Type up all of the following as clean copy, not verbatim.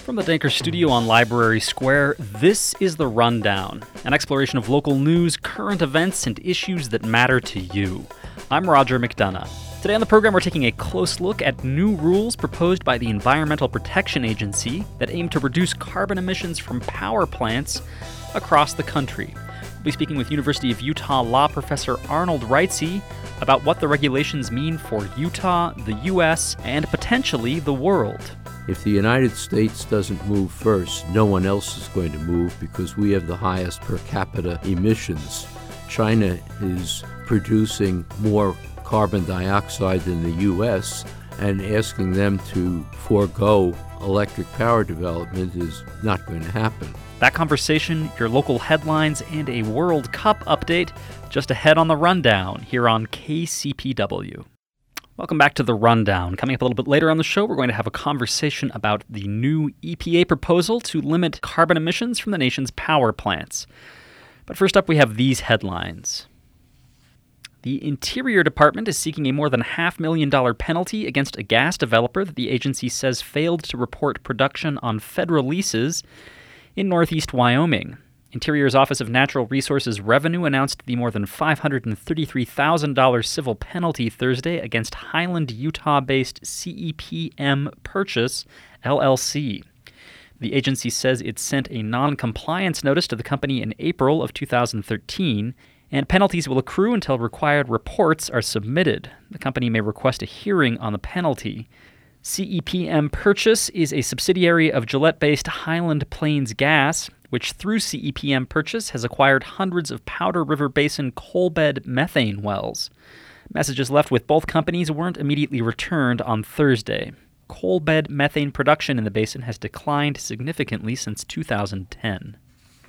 From the Danker Studio on Library Square, this is The Rundown, an exploration of local news, current events, and issues that matter to you. I'm Roger McDonough. Today on the program, we're taking a close look at new rules proposed by the Environmental Protection Agency that aim to reduce carbon emissions from power plants across the country. We'll be speaking with University of Utah law professor Arnold Reitze about what the regulations mean for Utah, the U.S., and potentially the world. If the United States doesn't move first, no one else is going to move because we have the highest per capita emissions. China is producing more carbon dioxide than the U.S., and asking them to forego electric power development is not going to happen. That conversation, your local headlines, and a World Cup update just ahead on The Rundown here on KCPW. Welcome back to The Rundown. Coming up a little bit later on the show, we're going to have a conversation about the new EPA proposal to limit carbon emissions from the nation's power plants. But first up, we have these headlines. The Interior Department is seeking a more than $500,000 penalty against a gas developer that the agency says failed to report production on federal leases in northeast Wyoming. Interior's Office of Natural Resources Revenue announced the more than $533,000 civil penalty Thursday against Highland, Utah-based CEPM Purchase, LLC. The agency says it sent a non-compliance notice to the company in April of 2013, and penalties will accrue until required reports are submitted. The company may request a hearing on the penalty. CEPM Purchase is a subsidiary of Gillette-based Highland Plains Gas, which through CEPM Purchase has acquired hundreds of Powder River Basin coalbed methane wells. Messages left with both companies weren't immediately returned on Thursday. Coalbed methane production in the basin has declined significantly since 2010.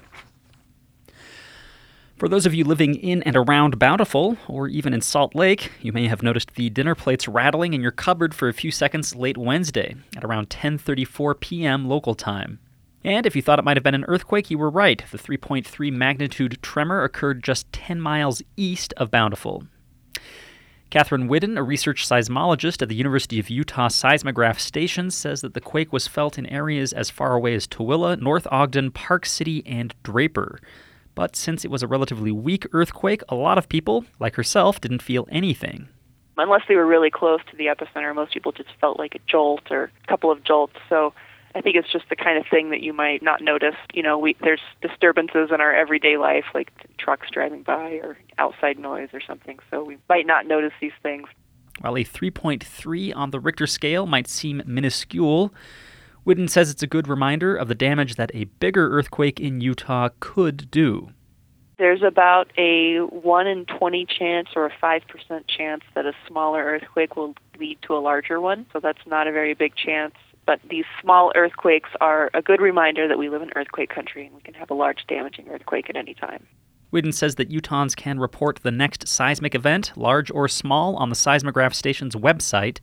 For those of you living in and around Bountiful, or even in Salt Lake, you may have noticed the dinner plates rattling in your cupboard for a few seconds late Wednesday, at around 10:34 p.m. local time. And if you thought it might have been an earthquake, you were right. The 3.3 magnitude tremor occurred just 10 miles east of Bountiful. Catherine Whidden, a research seismologist at the University of Utah Seismograph Station, says that the quake was felt in areas as far away as Tooele, North Ogden, Park City, and Draper. But since it was a relatively weak earthquake, a lot of people, like herself, didn't feel anything. Unless they were really close to the epicenter, most people just felt like a jolt or a couple of jolts. So I think it's just the kind of thing that you might not notice. You know, there's disturbances in our everyday life, like trucks driving by or outside noise or something. So we might not notice these things. While a 3.3 on the Richter scale might seem minuscule, Whidden says it's a good reminder of the damage that a bigger earthquake in Utah could do. There's about a 1 in 20 chance or a 5% chance that a smaller earthquake will lead to a larger one. So that's not a very big chance. But these small earthquakes are a good reminder that we live in earthquake country and we can have a large damaging earthquake at any time. Whidden says that Utahns can report the next seismic event, large or small, on the Seismograph Station's website,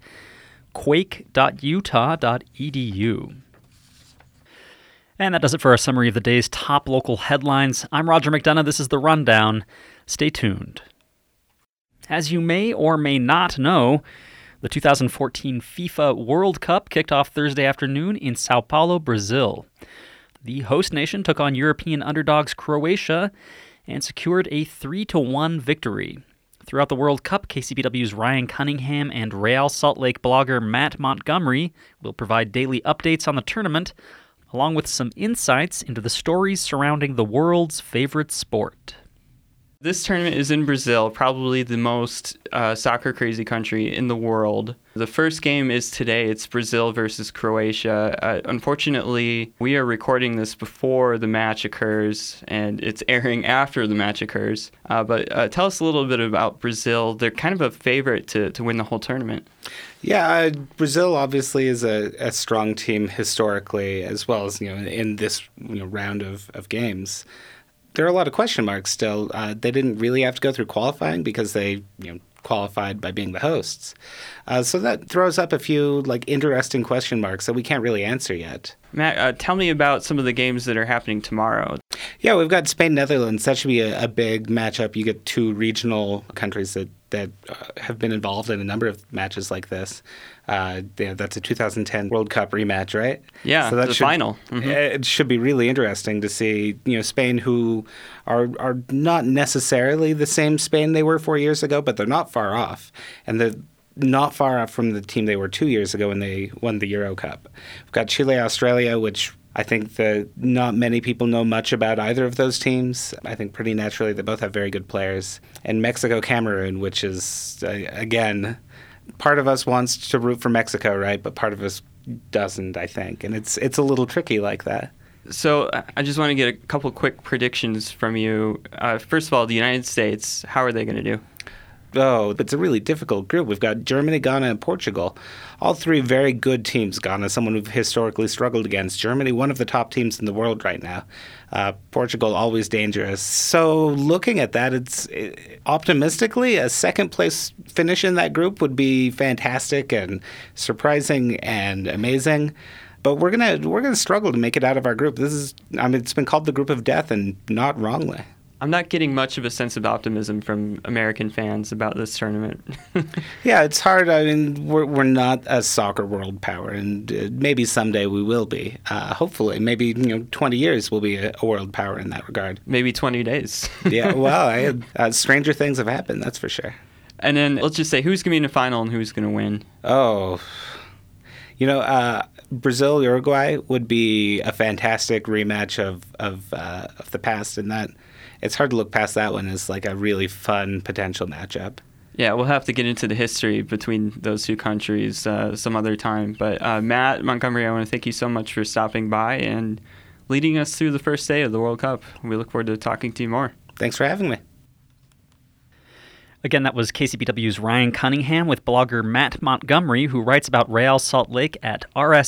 quake.utah.edu. And that does it for our summary of the day's top local headlines. I'm Roger McDonough. This is The Rundown. Stay tuned. As you may or may not know, the 2014 FIFA World Cup kicked off Thursday afternoon in Sao Paulo, Brazil. The host nation took on European underdogs Croatia and secured a 3-1 victory. Throughout the World Cup, KCPW's Ryan Cunningham and Real Salt Lake blogger Matt Montgomery will provide daily updates on the tournament, along with some insights into the stories surrounding the world's favorite sport. This tournament is in Brazil, probably the most soccer-crazy country in the world. The first game is today. It's Brazil versus Croatia. Unfortunately, we are recording this before the match occurs, and it's airing after the match occurs. But tell us a little bit about Brazil. They're kind of a favorite to win the whole tournament. Yeah, Brazil obviously is a strong team historically, as well as in this round of games. There are a lot of question marks still. They didn't really have to go through qualifying because they qualified by being the hosts. So that throws up a few interesting question marks that we can't really answer yet. Matt, tell me about some of the games that are happening tomorrow. Yeah, we've got Spain-Netherlands. That should be a big matchup. You get two regional countries that have been involved in a number of matches like this. That's a 2010 World Cup rematch, right? Yeah, so the final. Mm-hmm. It should be really interesting to see, Spain, who are not necessarily the same Spain they were 4 years ago, but they're not far off. And they're not far off from the team they were 2 years ago when they won the Euro Cup. We've got Chile, Australia, which I think that not many people know much about either of those teams. I think pretty naturally they both have very good players. And Mexico, Cameroon, which is, again, part of us wants to root for Mexico, right? But part of us doesn't, I think. And it's a little tricky like that. So I just want to get a couple quick predictions from you. First of all, the United States, how are they going to do? Oh, it's a really difficult group. We've got Germany, Ghana, and Portugal. All three very good teams. Ghana, someone we've historically struggled against. Germany, one of the top teams in the world right now. Portugal, always dangerous. So looking at that, optimistically, a second-place finish in that group would be fantastic and surprising and amazing. But we're gonna struggle to make it out of our group. It's been called the group of death, and not wrongly. I'm not getting much of a sense of optimism from American fans about this tournament. Yeah, it's hard. I mean, we're not a soccer world power, and maybe someday we will be. Hopefully, maybe 20 years we'll be a world power in that regard. Maybe 20 days. Yeah, well, stranger things have happened, that's for sure. And then let's just say who's going to be in the final and who's going to win. Oh, Brazil, Uruguay would be a fantastic rematch of the past, and that. It's hard to look past that one as like a really fun potential matchup. Yeah, we'll have to get into the history between those two countries some other time. But Matt Montgomery, I want to thank you so much for stopping by and leading us through the first day of the World Cup. We look forward to talking to you more. Thanks for having me. Again, that was KCPW's Ryan Cunningham with blogger Matt Montgomery, who writes about Real Salt Lake at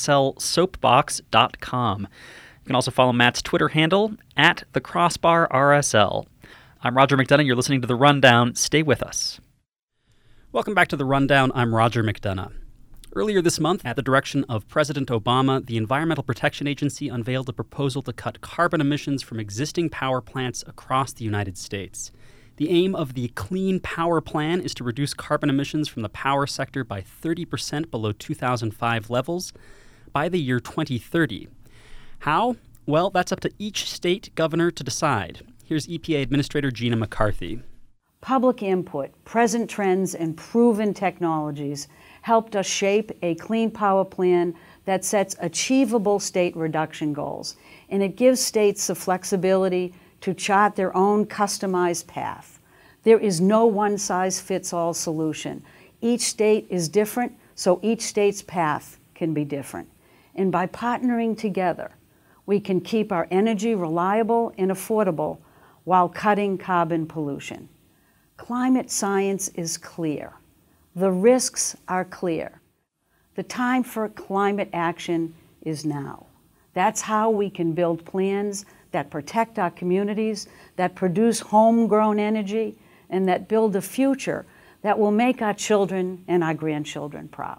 rslsoapbox.com. You can also follow Matt's Twitter handle, @TheCrossbarRSL. I'm Roger McDonough. You're listening to The Rundown. Stay with us. Welcome back to The Rundown. I'm Roger McDonough. Earlier this month, at the direction of President Obama, the Environmental Protection Agency unveiled a proposal to cut carbon emissions from existing power plants across the United States. The aim of the Clean Power Plan is to reduce carbon emissions from the power sector by 30% below 2005 levels by the year 2030. How? Well, that's up to each state governor to decide. Here's EPA Administrator Gina McCarthy. Public input, present trends, and proven technologies helped us shape a clean power plan that sets achievable state reduction goals, and it gives states the flexibility to chart their own customized path. There is no one-size-fits-all solution. Each state is different, so each state's path can be different. And by partnering together, we can keep our energy reliable and affordable while cutting carbon pollution. Climate science is clear. The risks are clear. The time for climate action is now. That's how we can build plans that protect our communities, that produce homegrown energy, and that build a future that will make our children and our grandchildren proud.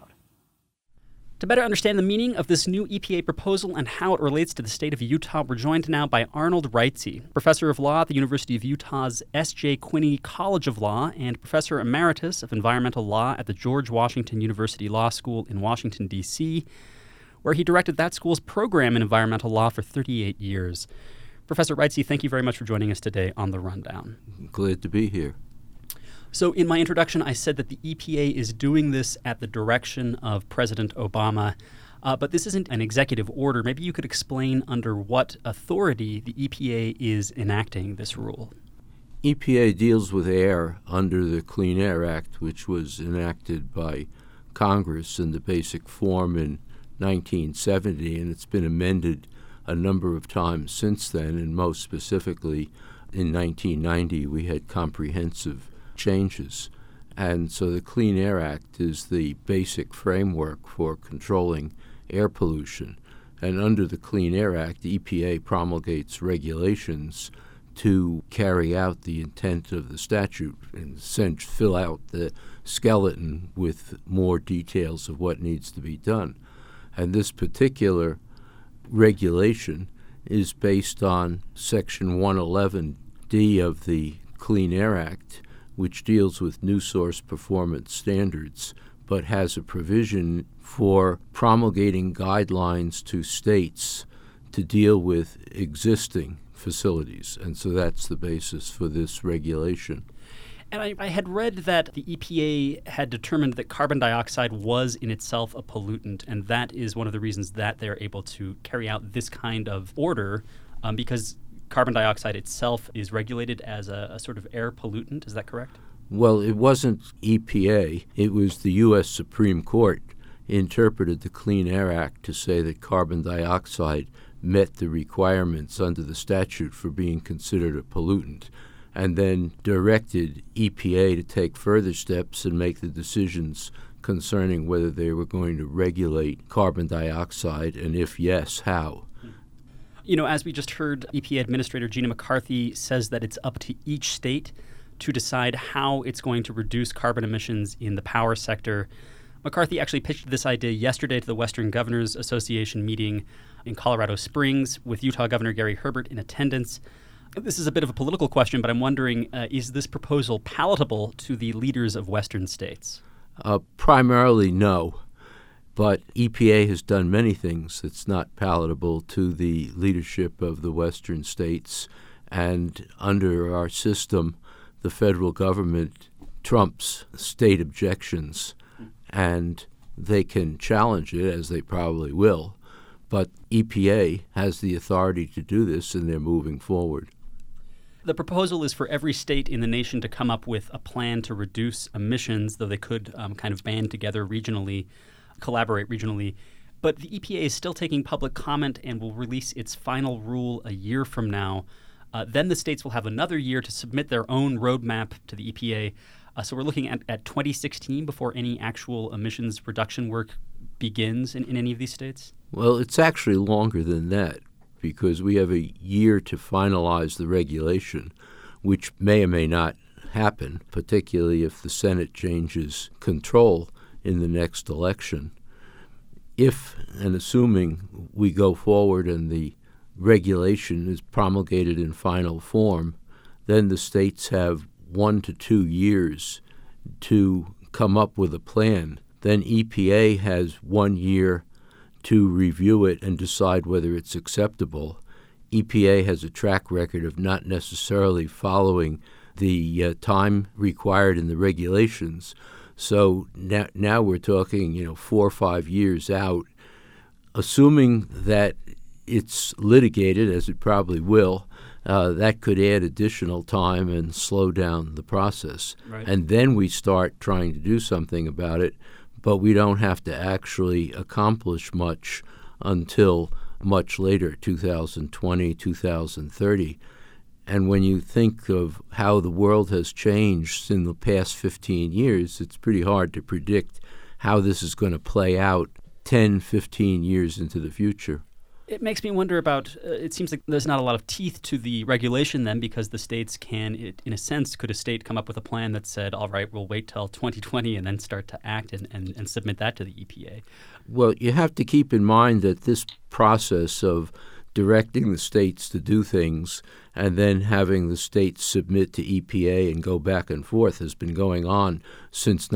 To better understand the meaning of this new EPA proposal and how it relates to the state of Utah, we're joined now by Arnold Reitze, professor of law at the University of Utah's S.J. Quinney College of Law and professor emeritus of environmental law at the George Washington University Law School in Washington, D.C., where he directed that school's program in environmental law for 38 years. Professor Reitze, thank you very much for joining us today on The Rundown. Glad to be here. So in my introduction, I said that the EPA is doing this at the direction of President Obama, but this isn't an executive order. Maybe you could explain under what authority the EPA is enacting this rule. EPA deals with air under the Clean Air Act, which was enacted by Congress in the basic form in 1970, and it's been amended a number of times since then, and most specifically in 1990 we had comprehensive changes. And so the Clean Air Act is the basic framework for controlling air pollution. And under the Clean Air Act, the EPA promulgates regulations to carry out the intent of the statute and fill out the skeleton with more details of what needs to be done. And this particular regulation is based on Section 111D of the Clean Air Act, which deals with new source performance standards, but has a provision for promulgating guidelines to states to deal with existing facilities. And so that's the basis for this regulation. And I had read that the EPA had determined that carbon dioxide was in itself a pollutant, and that is one of the reasons that they're able to carry out this kind of order, because carbon dioxide itself is regulated as a sort of air pollutant. Is that correct? Well, it wasn't EPA. It was the U.S. Supreme Court interpreted the Clean Air Act to say that carbon dioxide met the requirements under the statute for being considered a pollutant, and then directed EPA to take further steps and make the decisions concerning whether they were going to regulate carbon dioxide, and if yes, how. You know, as we just heard, EPA Administrator Gina McCarthy says that it's up to each state to decide how it's going to reduce carbon emissions in the power sector. McCarthy actually pitched this idea yesterday to the Western Governors Association meeting in Colorado Springs with Utah Governor Gary Herbert in attendance. This is a bit of a political question, but I'm wondering, is this proposal palatable to the leaders of Western states? Primarily no, but EPA has done many things that's not palatable to the leadership of the Western states, and under our system, the federal government trumps state objections, and they can challenge it, as they probably will, but EPA has the authority to do this, and they're moving forward. The proposal is for every state in the nation to come up with a plan to reduce emissions, though they could kind of band together regionally, collaborate regionally. But the EPA is still taking public comment and will release its final rule a year from now. Then the states will have another year to submit their own roadmap to the EPA. So we're looking at 2016 before any actual emissions reduction work begins in any of these states? Well, it's actually longer than that, because we have a year to finalize the regulation, which may or may not happen, particularly if the Senate changes control in the next election. If, and assuming we go forward and the regulation is promulgated in final form, then the states have 1 to 2 years to come up with a plan. Then EPA has 1 year to review it and decide whether it's acceptable. EPA has a track record of not necessarily following the time required in the regulations. So now we're talking, 4 or 5 years out. Assuming that it's litigated, as it probably will, that could add additional time and slow down the process. Right. And then we start trying to do something about it, but we don't have to actually accomplish much until much later, 2020, 2030. And when you think of how the world has changed in the past 15 years, it's pretty hard to predict how this is going to play out 10, 15 years into the future. It makes me wonder about, it seems like there's not a lot of teeth to the regulation then, because the states can, in a sense, could a state come up with a plan that said, all right, we'll wait till 2020 and then start to act and submit that to the EPA? Well, you have to keep in mind that this process of directing the states to do things and then having the states submit to EPA and go back and forth has been going on since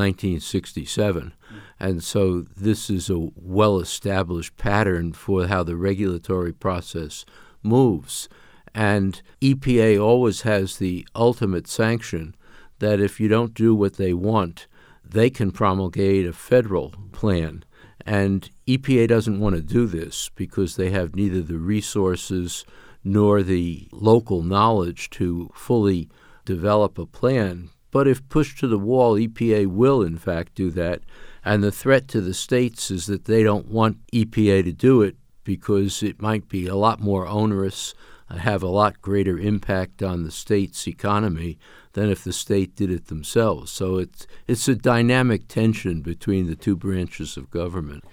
1967. And so this is a well-established pattern for how the regulatory process moves. And EPA always has the ultimate sanction that if you don't do what they want, they can promulgate a federal plan. And EPA doesn't want to do this because they have neither the resources nor the local knowledge to fully develop a plan. But if pushed to the wall, EPA will, in fact, do that. And the threat to the states is that they don't want EPA to do it because it might be a lot more onerous, have a lot greater impact on the state's economy than if the state did it themselves. So it's a dynamic tension between the two branches of government.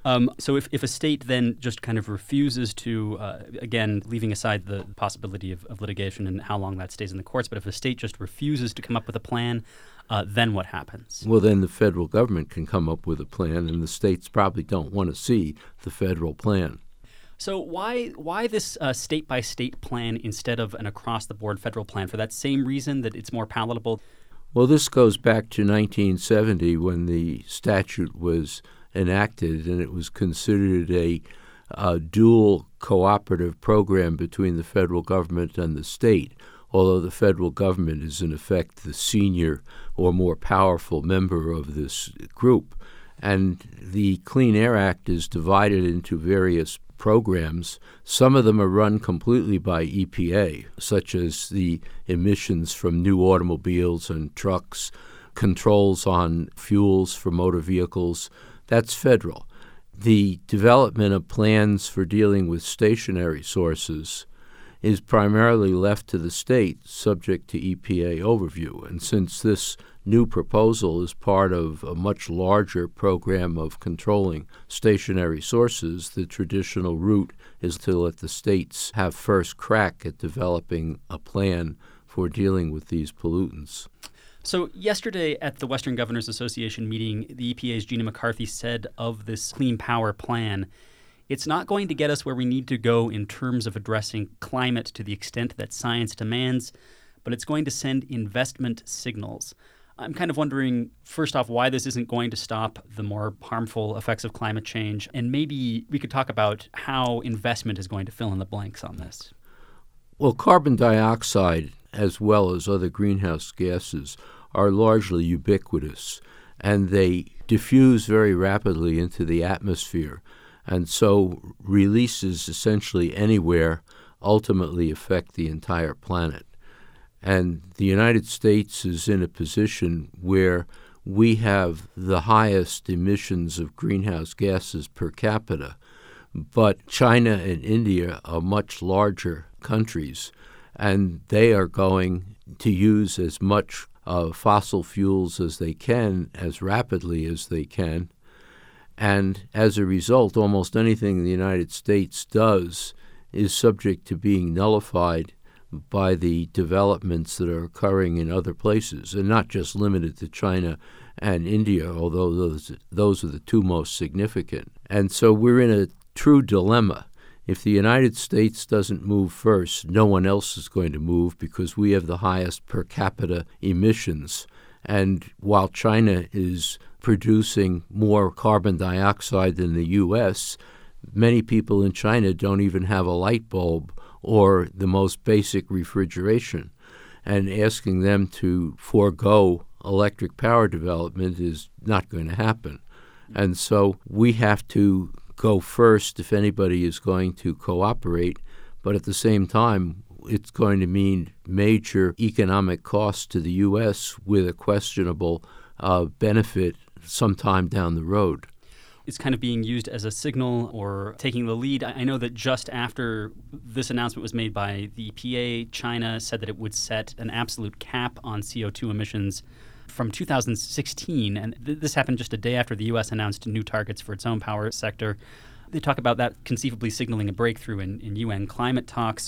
So if a state then just kind of refuses to, again, leaving aside the possibility of litigation and how long that stays in the courts, but if a state just refuses to come up with a plan, then what happens? Well, then the federal government can come up with a plan, and the states probably don't want to see the federal plan. So why this state-by-state plan instead of an across-the-board federal plan? For that same reason that it's more palatable? Well, this goes back to 1970 when the statute was enacted, and it was considered a dual cooperative program between the federal government and the state, although the federal government is in effect the senior or more powerful member of this group. And the Clean Air Act is divided into various programs. Some of them are run completely by EPA, such as the emissions from new automobiles and trucks, controls on fuels for motor vehicles. That's federal. The development of plans for dealing with stationary sources is primarily left to the state, subject to EPA overview. And since this new proposal is part of a much larger program of controlling stationary sources, the traditional route is to let the states have first crack at developing a plan for dealing with these pollutants. So yesterday at the Western Governors Association meeting, the EPA's Gina McCarthy said of this Clean Power Plan, it's not going to get us where we need to go in terms of addressing climate to the extent that science demands, but it's going to send investment signals. I'm kind of wondering, first off, why this isn't going to stop the more harmful effects of climate change, and maybe we could talk about how investment is going to fill in the blanks on this. Well, carbon dioxide, as well as other greenhouse gases, are largely ubiquitous, and they diffuse very rapidly into the atmosphere. And so releases essentially anywhere ultimately affect the entire planet. And the United States is in a position where we have the highest emissions of greenhouse gases per capita, but China and India are much larger countries, and they are going to use as much fossil fuels as they can, as rapidly as they can. And as a result, almost anything the United States does is subject to being nullified by the developments that are occurring in other places, and not just limited to China and India, although those are the two most significant. And so we're in a true dilemma. If the United States doesn't move first, no one else is going to move because we have the highest per capita emissions. And while China is producing more carbon dioxide than the U.S., many people in China don't even have a light bulb or the most basic refrigeration. And asking them to forego electric power development is not going to happen. And so we have to go first if anybody is going to cooperate, but at the same time, it's going to mean major economic costs to the U.S. with a questionable benefit sometime down the road. It's kind of being used as a signal or taking the lead. I know that just after this announcement was made by the EPA, China said that it would set an absolute cap on CO2 emissions from 2016. And this happened just a day after the U.S. announced new targets for its own power sector. They talk about that conceivably signaling a breakthrough in UN climate talks.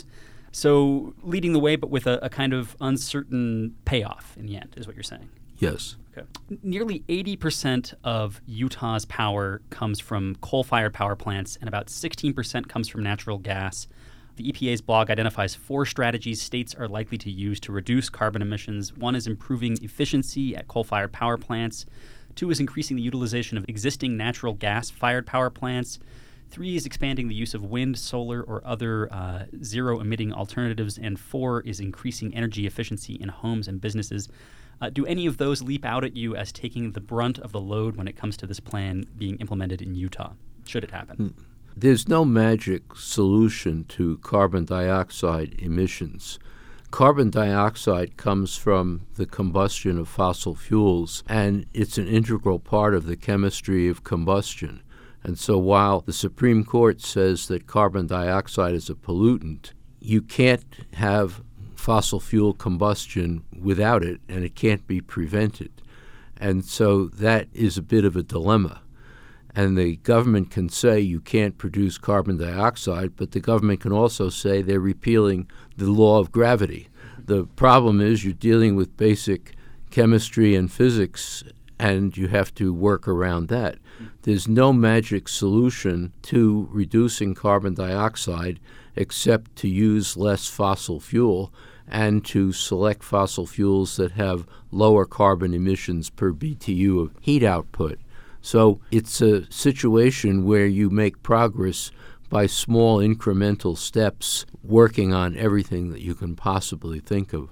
So leading the way, but with a kind of uncertain payoff in the end, is what you're saying. Yes. Okay. Nearly 80% of Utah's power comes from coal-fired power plants, and about 16% comes from natural gas. The EPA's blog identifies 4 strategies states are likely to use to reduce carbon emissions. 1 is improving efficiency at coal-fired power plants. 2 is increasing the utilization of existing natural gas-fired power plants. 3 is expanding the use of wind, solar, or other zero-emitting alternatives. And 4 is increasing energy efficiency in homes and businesses. Do any of those leap out at you as taking the brunt of the load when it comes to this plan being implemented in Utah, should it happen? There's no magic solution to carbon dioxide emissions. Carbon dioxide comes from the combustion of fossil fuels, and it's an integral part of the chemistry of combustion. And so while the Supreme Court says that carbon dioxide is a pollutant, you can't have fossil fuel combustion without it, and it can't be prevented. And so that is a bit of a dilemma. And the government can say you can't produce carbon dioxide, but the government can also say they're repealing the law of gravity. The problem is you're dealing with basic chemistry and physics, and you have to work around that. There's no magic solution to reducing carbon dioxide except to use less fossil fuel and to select fossil fuels that have lower carbon emissions per BTU of heat output. So it's a situation where you make progress by small incremental steps, working on everything that you can possibly think of.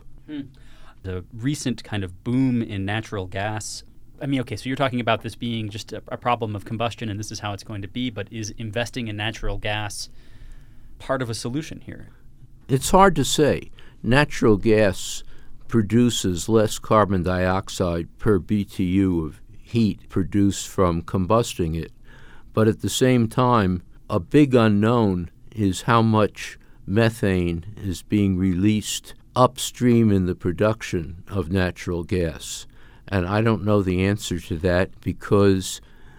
The recent kind of boom in natural gas, I mean, okay, so you're talking about this being just a problem of combustion and this is how it's going to be, but is investing in natural gas part of a solution here? It's hard to say. Natural gas produces less carbon dioxide per BTU of heat produced from combusting it. But at the same time, a big unknown is how much methane is being released upstream in the production of natural gas. And I don't know the answer to that because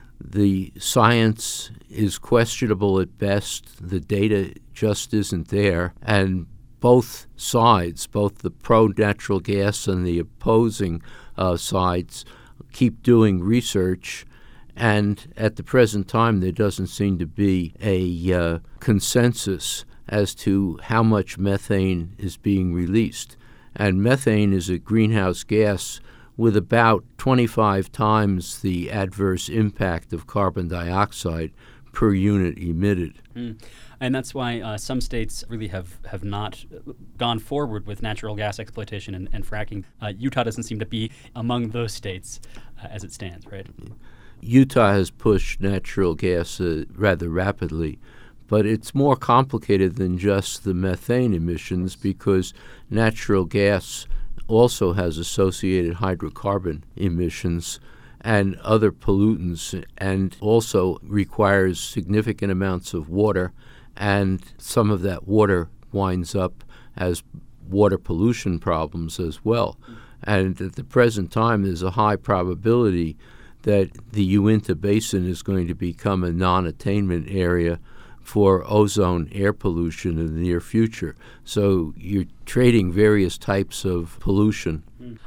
the science is questionable at best. The data just isn't there. And both sides, both the pro-natural gas and the opposing sides, keep doing research. And at the present time, there doesn't seem to be a consensus as to how much methane is being released. And methane is a greenhouse gas with about 25 times the adverse impact of carbon dioxide per unit emitted. And that's why some states really have not gone forward with natural gas exploitation and fracking. Utah doesn't seem to be among those states as it stands, right? Utah has pushed natural gas rather rapidly, but it's more complicated than just the methane emissions because natural gas also has associated hydrocarbon emissions and other pollutants, and also requires significant amounts of water, and some of that water winds up as water pollution problems as well. And at the present time, there's a high probability that the Uinta Basin is going to become a non-attainment area for ozone air pollution in the near future. So you're trading various types of pollution.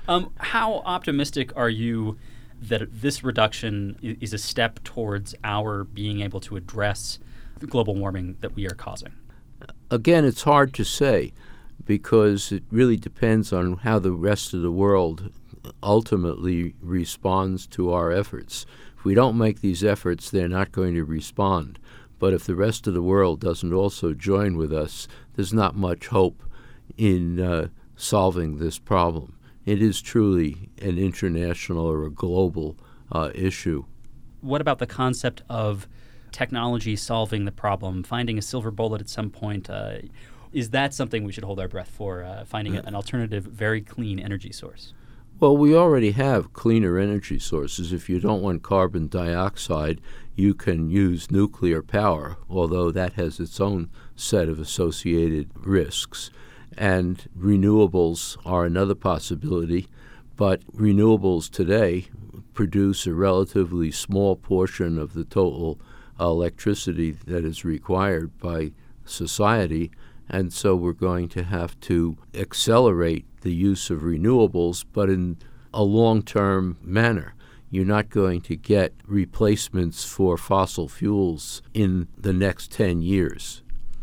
How optimistic are you that this reduction is a step towards our being able to address the global warming that we are causing? Again, it's hard to say because it really depends on how the rest of the world ultimately responds to our efforts. If we don't make these efforts, they're not going to respond. But if the rest of the world doesn't also join with us, there's not much hope in solving this problem. It is truly an international or a global issue. What about the concept of technology solving the problem, finding a silver bullet at some point? Is that something we should hold our breath for, finding an alternative, very clean energy source? Well, we already have cleaner energy sources. If you don't want carbon dioxide, you can use nuclear power, although that has its own set of associated risks. And renewables are another possibility, but renewables today produce a relatively small portion of the total electricity that is required by society, and so we're going to have to accelerate the use of renewables, but in a long-term manner. You're not going to get replacements for fossil fuels in the next 10 years.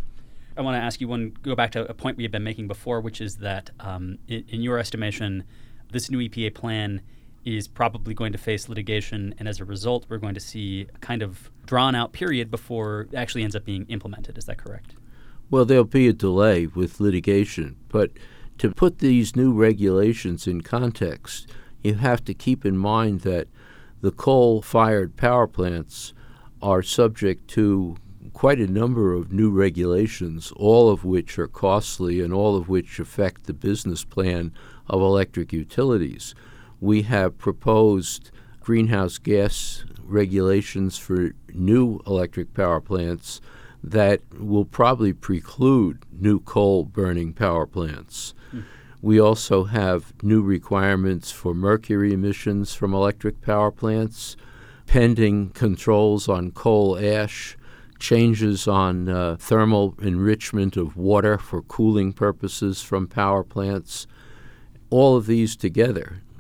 I want to ask you go back to a point we have been making before, which is that in your estimation, this new EPA plan is probably going to face litigation, and as a result, we're going to see a kind of drawn-out period before it actually ends up being implemented. Is that correct? Well, there'll be a delay with litigation, but to put these new regulations in context, you have to keep in mind that the coal-fired power plants are subject to quite a number of new regulations, all of which are costly and all of which affect the business plan of electric utilities. We have proposed greenhouse gas regulations for new electric power plants that will probably preclude new coal-burning power plants. We also have new requirements for mercury emissions from electric power plants, pending controls on coal ash, changes on thermal enrichment of water for cooling purposes from power plants. All of these together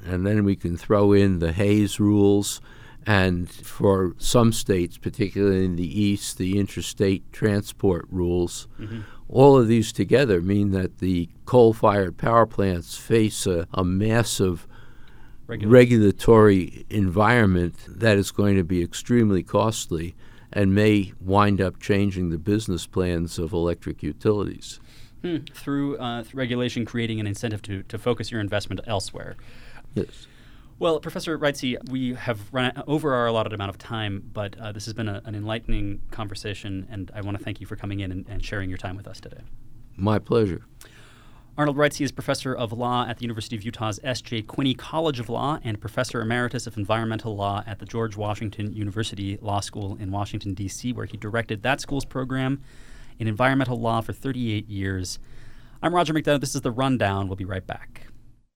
and then we can throw in the Hayes rules, and for some states, particularly in the East, the interstate transport rules. Mm-hmm. All of these together mean that the coal-fired power plants face a massive regulatory environment that is going to be extremely costly and may wind up changing the business plans of electric utilities. Through regulation, creating an incentive to focus your investment elsewhere. Yes. Well, Professor Reitze, we have run over our allotted amount of time, but this has been an enlightening conversation, and I want to thank you for coming in and sharing your time with us today. My pleasure. Arnold Reitze is Professor of Law at the University of Utah's S.J. Quinney College of Law and Professor Emeritus of Environmental Law at the George Washington University Law School in Washington, D.C., where he directed that school's program in environmental law for 38 years. I'm Roger McDonough. This is The Rundown. We'll be right back.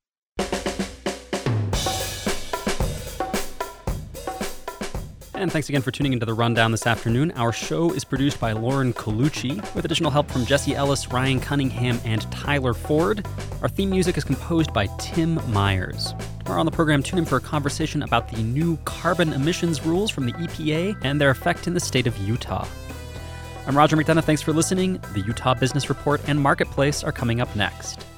And thanks again for tuning into The Rundown this afternoon. Our show is produced by Lauren Colucci, with additional help from Jesse Ellis, Ryan Cunningham, and Tyler Ford. Our theme music is composed by Tim Myers. Tomorrow on the program, tune in for a conversation about the new carbon emissions rules from the EPA and their effect in the state of Utah. I'm Roger McDonough. Thanks for listening. The Utah Business Report and Marketplace are coming up next.